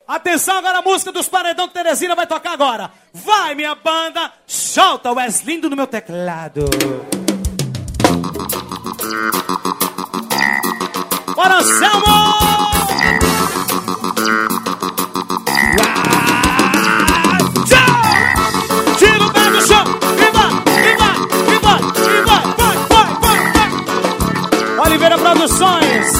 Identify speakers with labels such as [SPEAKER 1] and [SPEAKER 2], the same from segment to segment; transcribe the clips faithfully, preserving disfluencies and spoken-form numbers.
[SPEAKER 1] Atenção, agora a música dos Paredão que Teresina vai tocar agora. Vai, minha banda, solta o Weslindo no meu teclado. Bora, Selmo! Tira o pé do chão e vai, e vai, e vai, e vai, vai, vai, vai, vai. Oliveira Produções.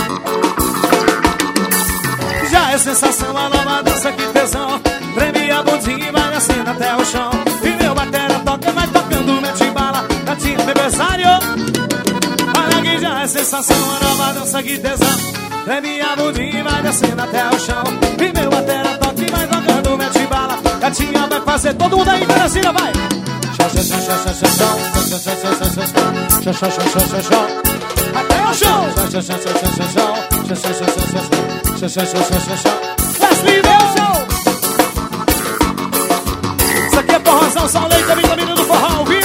[SPEAKER 1] Já é sensação a nova dança, que tesão. Treme a bundinha e vai descendo até o chão. E meu batera toca, vai tocando, mete bala. Gatinho, bebesário. Olha que já é sensação a nova dança, que tesão. Treme a bundinha e vai descendo até o chão. E meu batera toca e vai tocando, mete bala. Gatinha vai fazer, todo mundo aí, Teresina, vai. Até o chão. Wesley, meu show. Isso aqui é forrozão, só leite, a vitamina do forró, viu?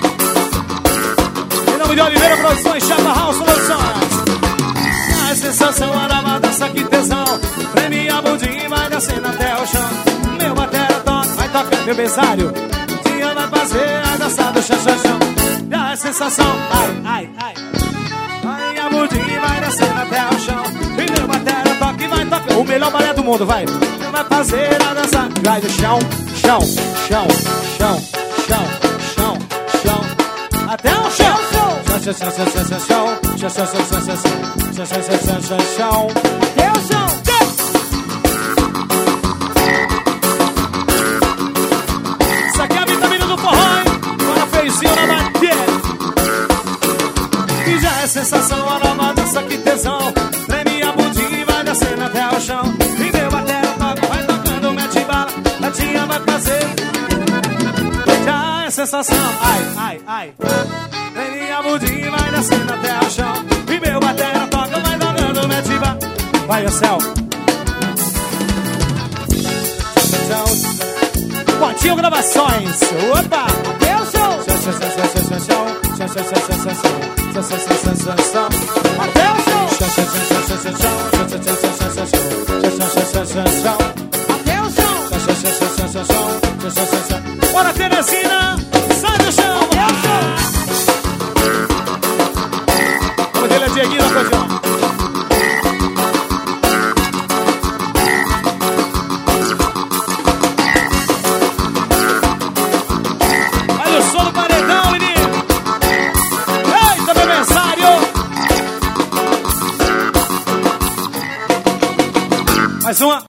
[SPEAKER 1] Em nome de Oliveira Produções, Chapa House Produções. A sensação, a nova dança, que tesão. Preme a bundinha e vai descendo até o chão. Meu batera toca, vai tocar, meu besário. Dia vai fazer a dança do chão, chão, chão. Já é sensação, ai, ai, ai. Vai a bundinha, vai descendo até o chão. E meu batera toca e vai tocar. O melhor balé do mundo, vai. Vai fazer a dança. Vai do chão, chão, chão, chão, chão, chão, chão. Até o chão. Chão, chão, chão, chão, chão, chão, chão, chão, chão, chão, chão, chão, chão, chão. Até o chão. Isso aqui é a vitamina do forró, hein? Agora feizinho na bateria. E já é sensação, a nova dança, que tesão. Treme a bundinha e vai descendo até o chão. E meu batera toca, vai tocando, mete bala. Gatinha vai fazer. Já é sensação, ai, ai, ai. Treme a bundinha e vai descendo até o chão. E meu batera toca, vai tocando, mete bala. Vai, Céu. Pontinho Gravações. Opa! Até o show. Até o show. Até o show. Bora, Teresina. Sai do chão. Até o show. O nome dele é Dieguinho da Codião. Mais uma.